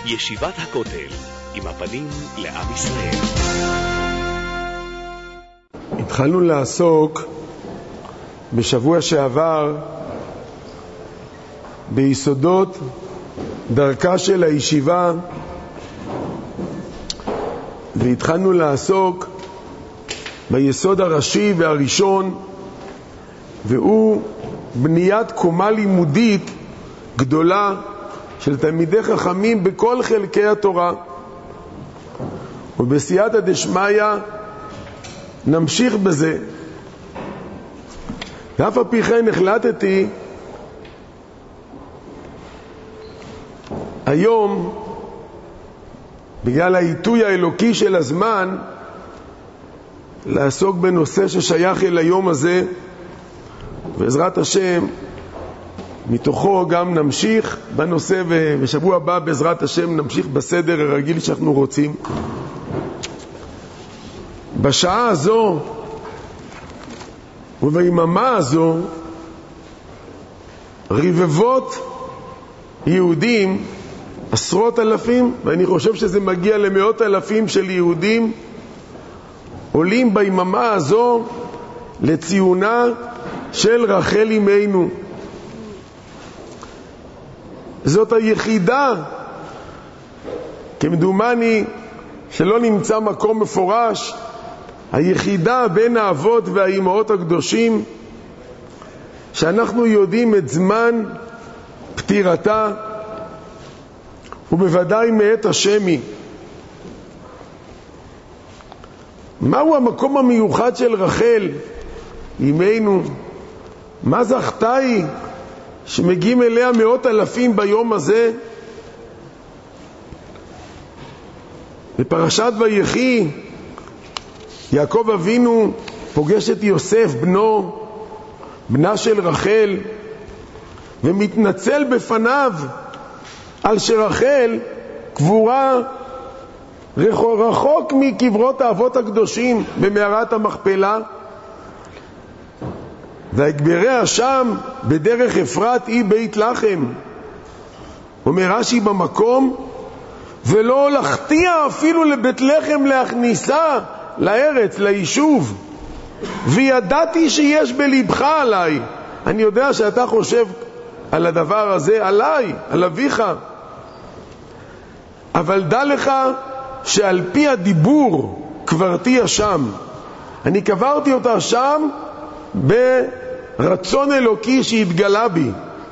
ישיבת הכותל, עם הפנים לעם ישראל. התחלנו לעסוק בשבוע שעבר ביסודות דרכה של הישיבה, והתחלנו לעסוק ביסוד הראשי והראשון, והוא בניית קומה לימודית גדולה של תלמידי חכמים בכל חלקי התורה. ובסייעתא דשמיא נמשיך בזה. ואף על פי כן החלטתי היום, בגלל העיתוי האלוקי של הזמן, לעסוק בנושא ששייך אל היום הזה, בעזרת השם מתוכו גם נמשיך בנושא, ובשבוע הבא בעזרת השם נמשיך בסדר הרגיל שאנחנו רוצים. בשעה הזו וביממה הזו רבבות יהודים, עשרות אלפים, ואני חושב שזה מגיע למאות אלפים של יהודים, עולים ביממה הזו לציונה של רחל אמנו. זאת היחידה, כמדומני שלא נמצא מקום מפורש, היחידה בין האבות והאימהות הקדושים שאנחנו יודעים את זמן פטירתה, ובוודאי מאת השמי. מהו המקום המיוחד של רחל אמנו? מה זכתה היא שמגיעים אליה מאות אלפים ביום הזה? בפרשת ויחי יעקב אבינו פוגש את יוסף בנה של רחל, ומתנצל בפניו על שרחל קבורה רחוק מקברות האבות הקדושים במערת המכפלה, והקבריה שם בדרך אפרת היא בית לחם. אומר רש"י במקום, ולא הולכתיה אפילו לבית לחם להכניסה לארץ, ליישוב, וידעתי שיש בלבך עליי. אני יודע שאתה חושב על הדבר הזה, עליי, על אביך, אבל דע לך שעל פי הדיבור קברתי שם. אני קברתי אותה שם ברצון אלוקי שהתגלה בי,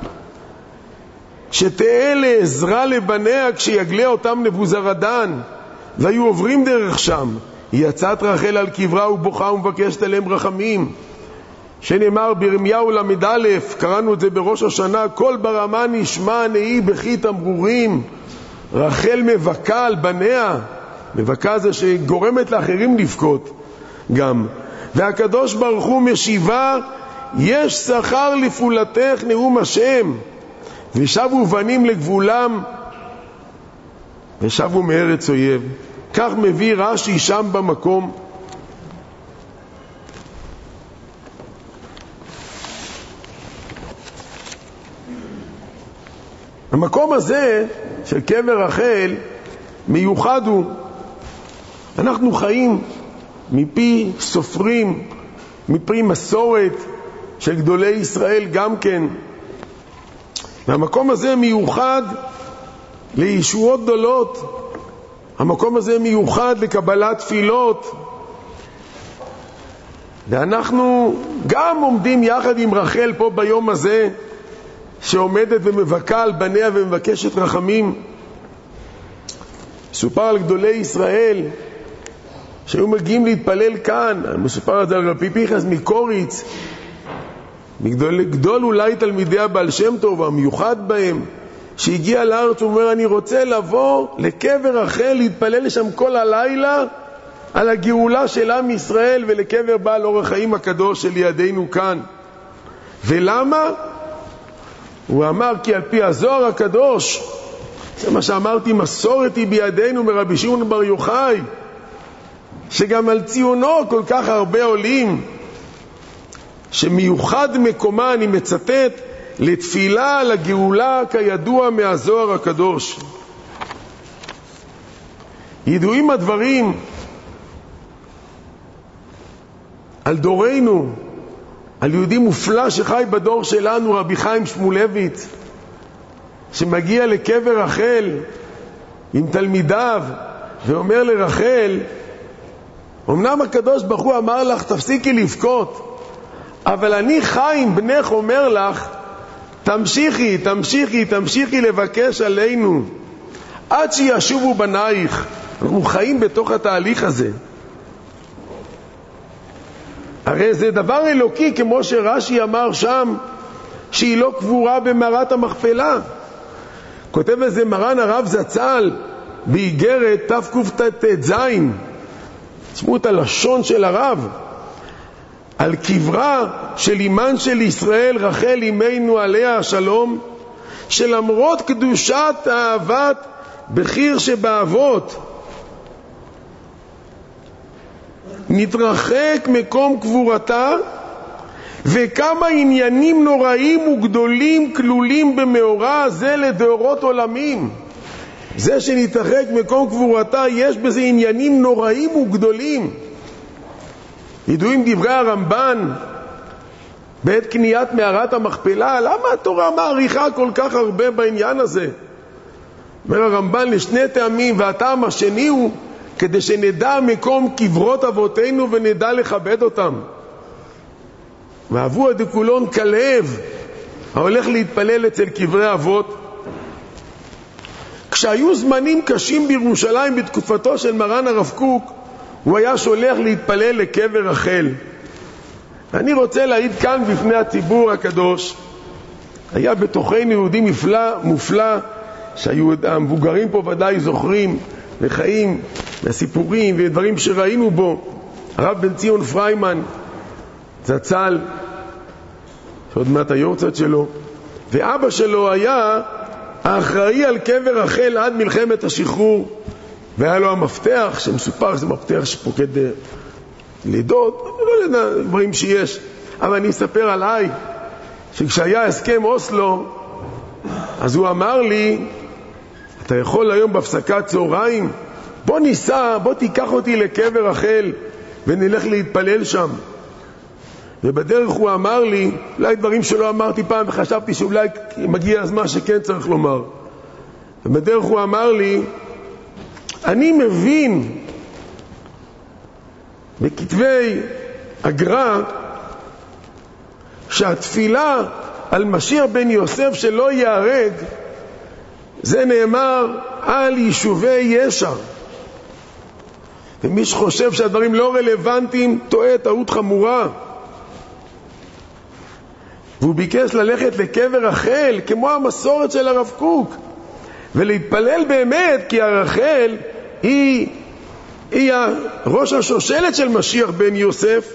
שתהיה לעזרה לבניה כשיגלה אותם נבוזרדן, והיו עוברים דרך שם. יצאת רחל על קברה ובוכה ומבקשת עליהם רחמים, שנאמר בירמיהו למד א', קראנו את זה בראש השנה, כל ברמה נשמע נהי בכי תמרורים. רחל מבכה על בניה, מבכה זה שגורמת לאחרים לבכות גם. והקדוש ברוך הוא משיבה, יש שכר לפעולתך נאום השם, ושבו בנים לגבולם ושבו מארץ אויב. כך מביא רש"י שם במקום. המקום הזה של קבר רחל מיוחד הוא. אנחנו חיים מפי סופרים, מפי מסורת של גדולי ישראל גם כן, והמקום הזה מיוחד לישועות גדולות. המקום הזה מיוחד לקבלת תפילות, ואנחנו גם עומדים יחד עם רחל פה ביום הזה, שעומדת ומבכה על בניה ומבקשת רחמים. סופר על גדולי ישראל שהיו מגיעים להתפלל כאן. מסופר על זה על רבי פינחס מקוריץ, גדול אולי תלמידי הבעל שם טוב, המיוחד בהם, שהגיע לארץ. הוא אומר, אני רוצה לבוא לקבר רחל, להתפלל לשם כל הלילה על הגאולה של עם ישראל, ולקבר בעל אור החיים הקדוש של ידינו כאן. ולמה? הוא אמר, כי על פי הזוהר הקדוש, זה מה שאמרתי, מסורת היא בידינו מרבי שמעון בר יוחאי, שגם על ציונו כל כך הרבה עולים, שמיוחד מקומה, אני מצטט, לתפילה לגאולה כידוע מהזוהר הקדוש. ידועים הדברים על דורנו, על יהודי מופלא שחי בדור שלנו, רבי חיים שמואלביץ, שמגיע לקבר רחל עם תלמידיו ואומר לרחל, אמנם הקדוש ברוך הוא אמר לך תפסיקי לבכות, אבל אני חיים בנך אומר לך תמשיכי לבקש עלינו עד שישובו בנייך. אנחנו חיים בתוך התהליך הזה. הרי זה דבר אלוקי, כמו שרש"י אמר שם, שהיא לא קבורה במערת המכפלה. כותב איזה מרן הרב זצ"ל באיגרת תקט"ז, תשמעו את הלשון של הרב, על קברה של אימן של ישראל רחל אמנו עליה השלום, שלמרות קדושת אהבת בחיר שבאבות נתרחק מקום קבורתה, וכמה עניינים נוראים וגדולים כלולים במאורה זה לדורות עולמים. זה שנתרחק מקום קבורתה, יש בזה עניינים נוראים וגדולים. ידועים דברי הרמב"ן בעת קניית מערת המכפלה. למה התורה מעריכה כל כך הרבה בעניין הזה? אומר הרמב"ן לשני טעמים, והטעם השני הוא כדי שנדע מקום קברות אבותינו ונדע לכבד אותם. ואהבו דכולון כלב ההולך להתפלל אצל קברי אבות. כשהיו זמנים קשים בירושלים בתקופתו של מרן הרב קוק, הוא היה שולח להתפלל לקבר רחל. אני רוצה להעיד כאן בפני הציבור הקדוש, היה בתוכנו יהודי מופלא, שהמבוגרים פה ודאי זוכרים וחיים מהסיפורים ודברים שראינו בו, הרב בן ציון פריימן זצ"ל, שעוד מעט היורצייט שלו, ואבא שלו היה האחראי על קבר רחל עד מלחמת השחרור, והיה לו המפתח שמסופר, זה מפתח שפוקד לידות, לא יודע דברים שיש, אבל אני אספר עליי שכשהיה הסכם אוסלו, אז הוא אמר לי, אתה יכול היום בהפסקת צהריים, בוא ניסע, בוא תיקח אותי לקבר רחל ונלך להתפלל שם. ובדרך הוא אמר לי, אולי דברים שלא אמרתי פעם וחשבתי שאולי מגיע הזמן שכן צריך לומר. ובדרך הוא אמר לי, אני מבין בכתבי הגר"א שהתפילה על משיח בן יוסף שלא ייהרג, זה נאמר על יישובי ישע. ומי שחושב שהדברים לא רלוונטיים טועה טעות חמורה. והוא ביקש ללכת לקבר רחל כמו המסורת של הרב קוק ולהתפלל באמת, כי הרחל היא ראש השושלת של משיח בן יוסף.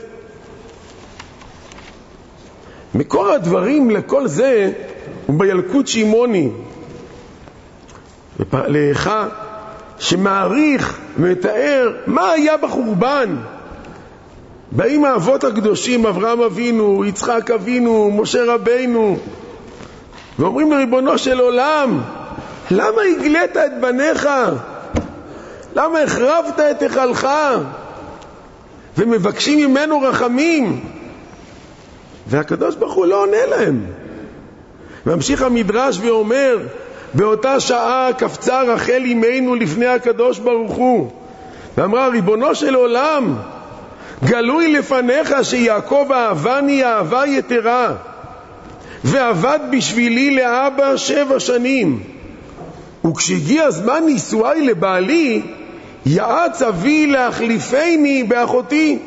מקור הדברים לכל זה הוא בילקוט שמעוני לאחה, שמעריך ומתאר מה היה בחורבן. באים האבות הקדושים, אברהם אבינו, יצחק אבינו, משה רבינו, ואומרים לריבונו של עולם, למה הגלית את בניך? למה החרבת את היכלך? ומבקשים ממנו רחמים, והקדוש ברוך הוא לא עונה להם. ממשיך המדרש ואומר, באותה שעה קפצה רחל אמנו לפני הקדוש ברוך הוא ואמרה, ריבונו של עולם, גלוי לפניך שיעקב אהבני אהבה יתרה, ועבד בשבילי לאבא 7 שנים, וכשהגיע זמן נישואי לבעלי יעץ אבי להחליפני באחותי,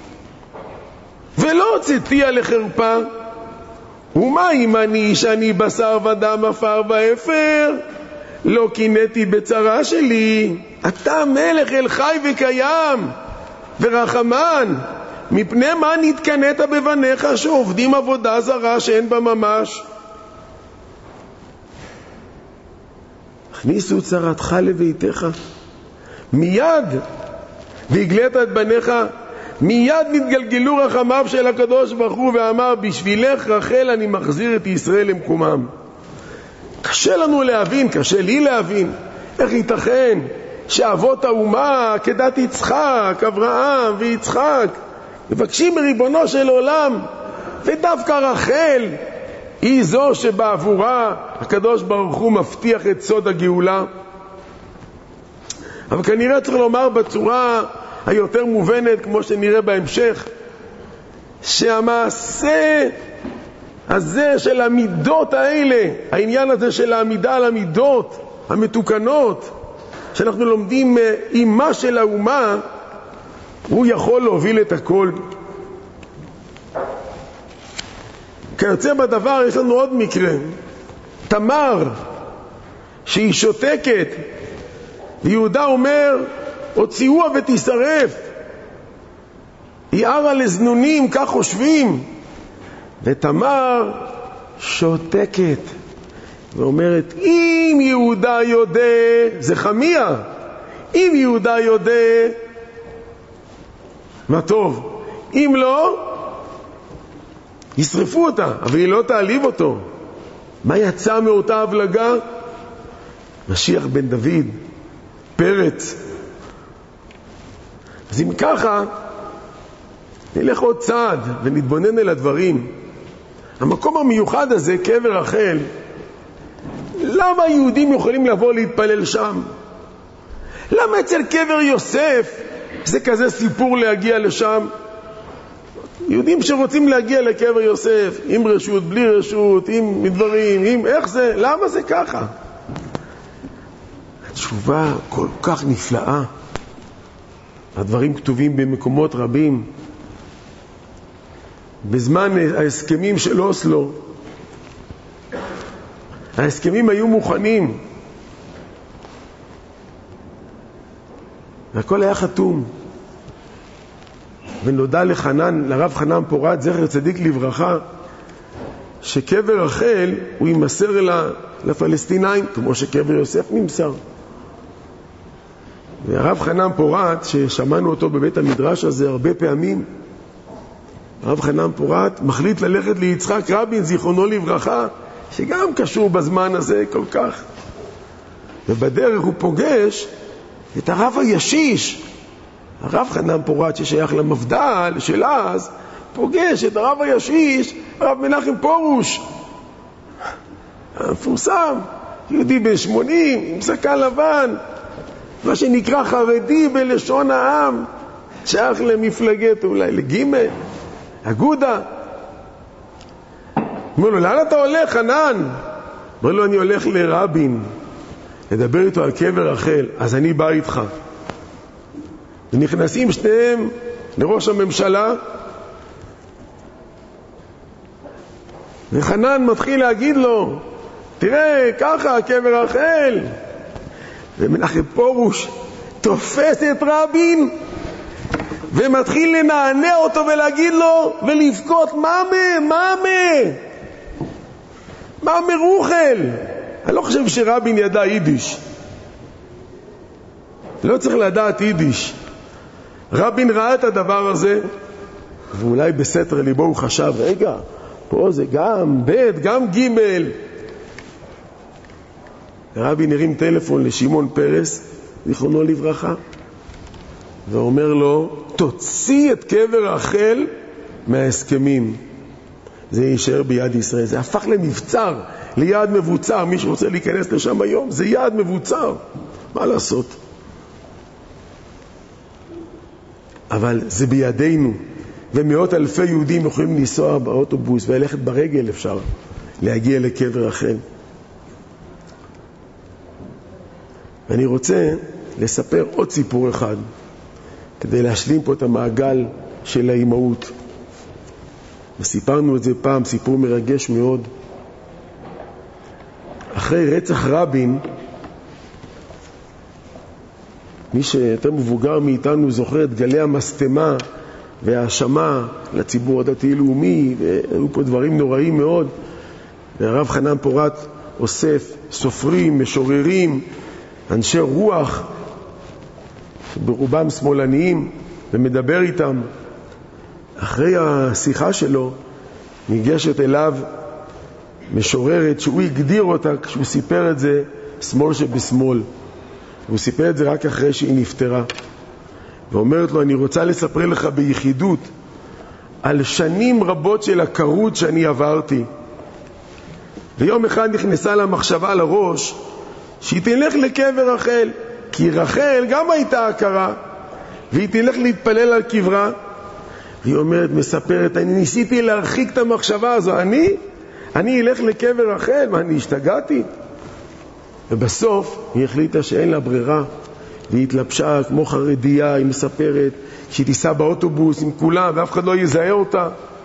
ולא הוצאתיה לחרפה. ומה אם אני שאני בשר ודם עפר ואפר, לא קינאתי בצרה שלי. אתה מלך אל חי וקיים ורחמן, מפני מה נתקנאת בבניך שעובדים עבודה זרה שאין בה ממש? הכניסו צרתך לביתך מיד, והגלית את בניך, מיד נתגלגלו רחמיו של הקדוש ברוך הוא ואמר, בשבילך רחל אני מחזיר את ישראל למקומם. קשה לנו להבין, קשה לי להבין, איך ייתכן שאבות האומה, כדת יצחק, אברהם ויצחק, מבקשים מריבונו של עולם, ודווקא רחל היא זו שבעבורה הקדוש ברוך הוא מבטיח את סוד הגאולה. אבל כנראה צריך לומר בצורה היותר מובנת, כמו שנראה בהמשך, שהמעשה הזה של המידות האלה, העניין הזה של העמידה על המידות המתוקנות שאנחנו לומדים אימה של האומה, הוא יכול להוביל את הכל. כיוצא בדבר יש לנו עוד מקרה, תמר שהיא שותקת, ויהודה אומר הוציאוה ותשרף, היא ערה לזנונים, כך חושבים, ותמר שותקת ואומרת אם יהודה יודע, זה חמיה, אם יהודה יודע מה טוב, אם לא ישרפו אותה, אבל היא לא תעליב אותו. מה יצא מאותה הבלגה? משיח בן דוד, פרץ. אז אם ככה נלך עוד צעד ונתבונן אל הדברים. המקום המיוחד הזה, קבר רחל, למה היהודים יכולים לבוא להתפלל שם? למה אצל קבר יוסף זה כזה סיפור להגיע לשם? יהודים שרוצים להגיע לקבר יוסף, עם רשות, בלי רשות, עם מדברים, עם איך זה, למה זה ככה? התשובה כל כך נפלאה. הדברים כתובים במקומות רבים. בזמן ההסכמים של אוסלו, ההסכמים היו מוכנים, והכל היה חתום. ונודע לרב חנן פורת, זכר צדיק לברכה, שקבר רחל הוא יימסר לפלסטינאים, כמו שקבר יוסף נמסר. והרב חנן פורת, ששמענו אותו בבית המדרש הזה הרבה פעמים, הרב חנן פורת מחליט ללכת ליצחק רבין, זיכרונו לברכה, שגם קשור בזמן הזה כל כך. ובדרך הוא פוגש את הרב הישיש, הרב חנן פורת ששייך למפד"ל של אז, פוגש את הרב הישיש, הרב מנחם פרוש, המפורסם, יהודי בן 80, עם זקן לבן, מה שנקרא חרדי בלשון העם, שייך למפלגת אולי לגימל, אגודה. אומר לו, לאן אתה הולך, חנן? אומר לו, אני הולך לרבין, לדבר איתו על קבר רחל. אז אני בא איתך. ונכנסים שניהם לראש הממשלה, וחנן מתחיל להגיד לו, תראה, ככה, קבר רחל. ומנחם פרוש תופס את רבין ומתחיל לנענע אותו ולהגיד לו ולבכות, מאמה רוחל. אני לא חושב שרבין ידע יידיש, לא צריך לדעת יידיש. רבין ראה את הדבר הזה, ואולי בסתר ליבו הוא חשב, רגע, פה זה גם ב' גם ג'. רבין הרים טלפון לשמעון פרס, זיכרונו לברכה, ואומר לו, תוציא את קבר רחל מההסכמים, זה יישאר ביד ישראל. זה הפך למבצר, ליעד מבוצר. מי שרוצה להיכנס לשם היום, זה יעד מבוצר, מה לעשות? אבל זה בידינו, ומאות אלפי יהודים יכולים לנסוע באוטובוס וללכת ברגל, אפשר להגיע לקבר רחל. ואני רוצה לספר עוד סיפור אחד כדי להשלים פה את המעגל של האימהות. וסיפרנו את זה פעם, סיפור מרגש מאוד. אחרי רצח רבין, מי שיותר מבוגר מאיתנו זוכר את גלי המסתמה והאשמה לציבור הדתי-לאומי, והיו פה דברים נוראים מאוד. והרב חנן פורת אוסף סופרים, משוררים, אנשי רוח, ברובם שמאלניים, ומדבר איתם. אחרי השיחה שלו ניגשת אליו משוררת שהוא הגדיר אותה, כשהוא סיפר את זה, שמאל שבשמאל. הוא סיפר את זה רק אחרי שהיא נפטרה. ואומרת לו, אני רוצה לספר לך ביחידות על שנים רבות של הכרות שאני עברתי. ויום אחד נכנסה לה מחשבה לראש שהיא תלך לקבר רחל, כי רחל גם הייתה הכרה, והיא תלך להתפלל על קברה. והיא אומרת, מספרת, אני ניסיתי להרחיק את המחשבה הזו, אני אלך לקבר רחל, מה, אני השתגעתי? ובסוף היא החליטה שאין לה ברירה, והיא התלבשה כמו חרדיה. היא מספרת שהיא תיסע באוטובוס עם כולם ואף אחד לא יזהה אותה.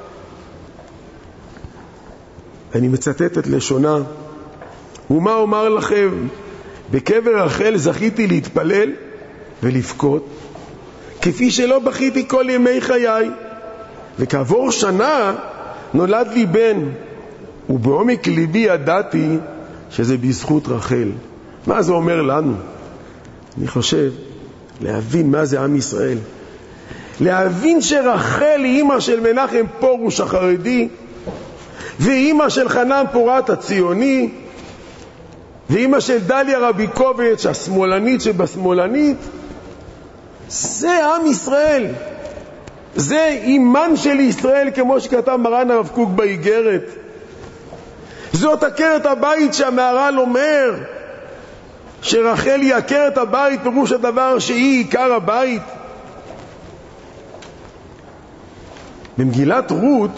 אני מצטט את לשונה, ומה אומר לכם, בקבר רחל זכיתי להתפלל ולבכות כפי שלא בכיתי כל ימי חיי, וכעבור שנה נולד לי בן, ובעומק ליבי ידעתי שזה בזכות רחל. מה זה אומר לנו? אני חושב להבין מה זה עם ישראל, להבין שרחל היא אמא של מנחם פורוש החרדי, ואמא של חנן פורת הציוני, ואמא של דליה רביקוביץ' השמאלנית שבשמאלנית. זה עם ישראל, זה אימן של ישראל, כמו שכתב מרן הרב קוק באיגרת. זאת עקרת הבית שהמהר"ל אומר שרחל היא עקרת הבית, פירוש הדבר שהיא עיקר הבית. במגילת רות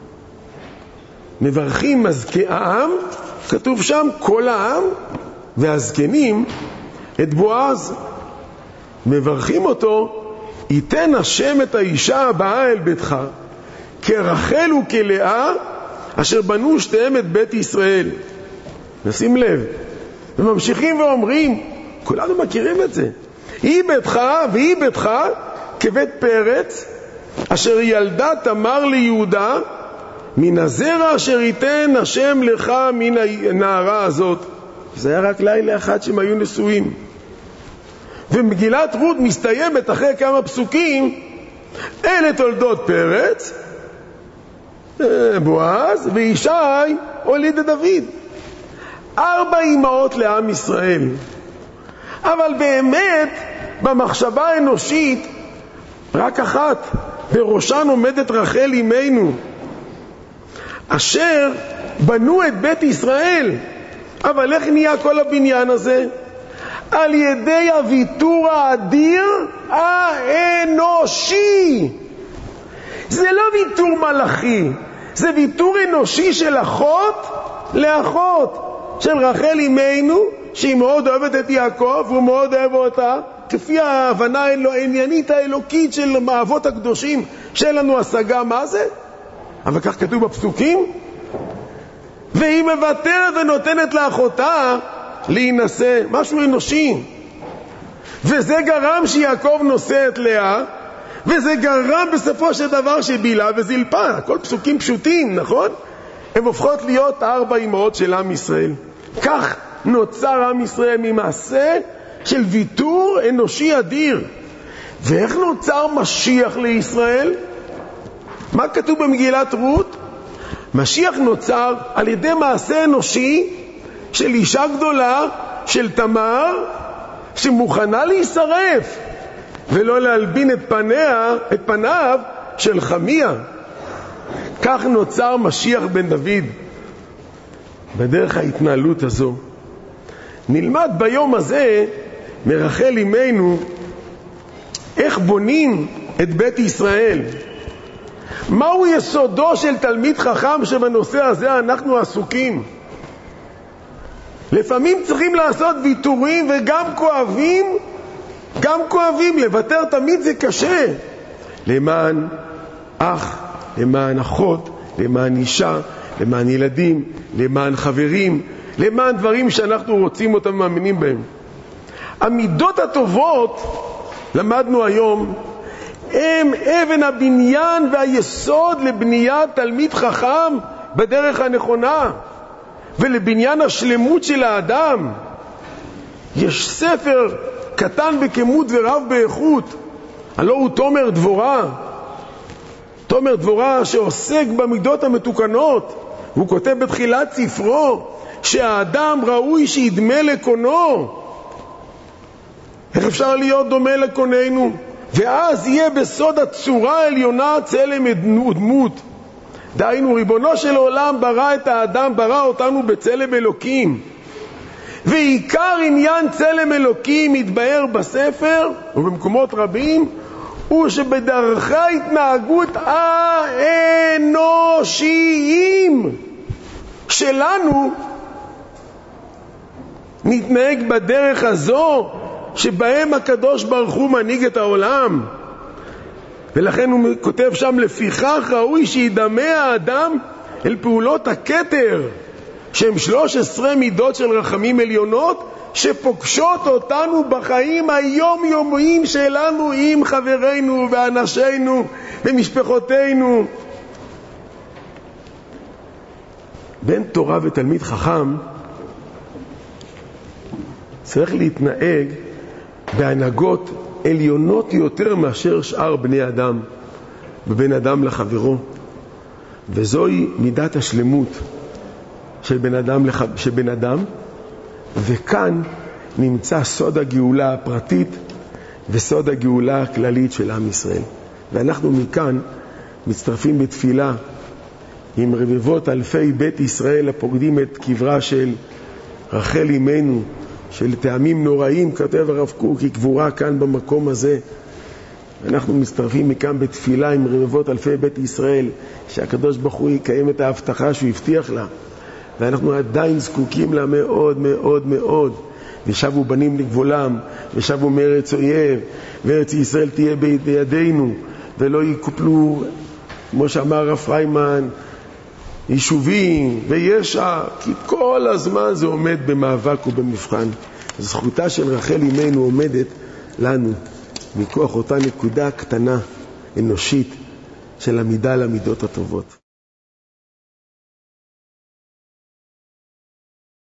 מברכים העם, כתוב שם כל העם והזקנים את בועז, מברכים אותו, ייתן השם את האישה הבאה אל ביתך כרחל וכלאה אשר בנו שתיהם את בית ישראל. נשים לב, וממשיכים ואומרים, כולנו מכירים את זה, היא ביתך והיא ביתך כבית פרץ אשר ילדה תמר ליהודה מן הזרע אשר ייתן השם לך מן הנערה הזאת. זה היה רק לילה אחד שהם היו נשואים. ומגילת רות מסתיימת אחרי כמה פסוקים, אלה תולדות פרץ, בועז, וישי הוליד את דוד. 4 אמהות לעם ישראל. אבל באמת במחשבה האנושית רק אחת, בראשן עומדת רחל אמנו, אשר בנו את בית ישראל. אבל איך נהיה כל הבניין הזה? על ידי הוויתור האדיר האנושי. זה לא ויתור מלאכי, זה ויתור אנושי של אחות לאחות, של רחל אמנו, שהיא מאוד אוהבת את יעקב והוא מאוד אוהב אותה, כפי ההבנה העניינית האלוקית של האבות הקדושים, שאין לנו השגה מה זה, אבל כך כתוב בפסוקים. והיא מוותרת ונותנת לאחותה להינשא, משהו אנושי. וזה גרם שיעקב נושא את לאה, וזה גרם בסופו של דבר שבילה וזלפה. הכל פסוקים פשוטים, נכון? הם הופכות להיות 4 אמהות של עם ישראל. כך נוצר עם ישראל ממעשה של ויתור אנושי אדיר. ואיך נוצר משיח לישראל? מה כתוב במגילת רות? משיח נוצר על ידי מעשה אנושי של אישה גדולה, של תמר, שמוכנה להישרף ולא להלבין את פניו של חמיה. כך נוצר משיח בן דוד. בדרך ההתנהלות הזו נלמד ביום הזה מרחל אמנו איך בונים את בית ישראל. מהו יסודו של תלמיד חכם שבנושא הזה אנחנו עסוקים? לפעמים צריכים לעשות ויתורים וגם כואבים, לוותר תמיד זה קשה. למען אח, למען אחות, למען אישה, למען ילדים, למען חברים, למען דברים שאנחנו רוצים אותם ומאמינים בהם. המידות הטובות, למדנו היום, הם אבן הבניין והיסוד לבניית תלמיד חכם בדרך הנכונה ולבניין השלמות של האדם. יש ספר קטן בכמות ורב באיכות, הלא הוא תומר דבורה. תומר דבורה שעוסק במידות המתוקנות. הוא כותב בתחילת ספרו שהאדם ראוי שידמה לקונו. איך אפשר להיות דומה לקוננו? ואז יהיה בסוד הצורה העליונה צלם ודמות. דהיינו, ריבונו של עולם ברא את האדם, ברא אותנו בצלם אלוקים. ועיקר עניין צלם אלוקים מתבאר בספר ובמקומות רבים, הוא שבדרכי ההתנהגות האנושיים שלנו נתנהג בדרך הזו שבהם הקדוש ברוך הוא מנהיג את העולם. ולכן הוא כותב שם, לפיכך ראוי שידמה האדם אל פעולות הכתר, שהם 13 מידות של רחמים עליונות שפוגשות אותנו בחיים היומיומיים שלנו עם חברינו ואנשינו ומשפחותינו. בן תורה ותלמיד חכם צריך להתנהג בהנהגות עליונות יותר מאשר שאר בני אדם, בבין אדם לחברו, וזוהי מידת השלמות של בן אדם, וכאן נמצא סוד הגאולה הפרטית וסוד הגאולה הכללית של עם ישראל. ואנחנו מכאן מצטרפים בתפילה עם רבבות אלפי בית ישראל הפוקדים את קברה של רחל אמנו, של טעמים נוראים, כותב הרב קוק, היא קבורה כאן במקום הזה. אנחנו מצטרפים מכאן בתפילה עם רבבות אלפי בית ישראל, שהקדוש ברוך הוא יקיים את ההבטחה שהוא הבטיח לה, ואנחנו עדיין זקוקים לה מאוד מאוד מאוד. ושבו בנים לגבולם, ושבו מארץ אויב, וארץ ישראל תהיה בידינו, ולא יקופלו, כמו שאמר רב פריימן, יישובים וישע, כי כל הזמן זה עומד במאבק ובמבחן. זכותה של רחל אמנו עומדת לנו מכוח אותה נקודה קטנה אנושית של עמידה למידות הטובות.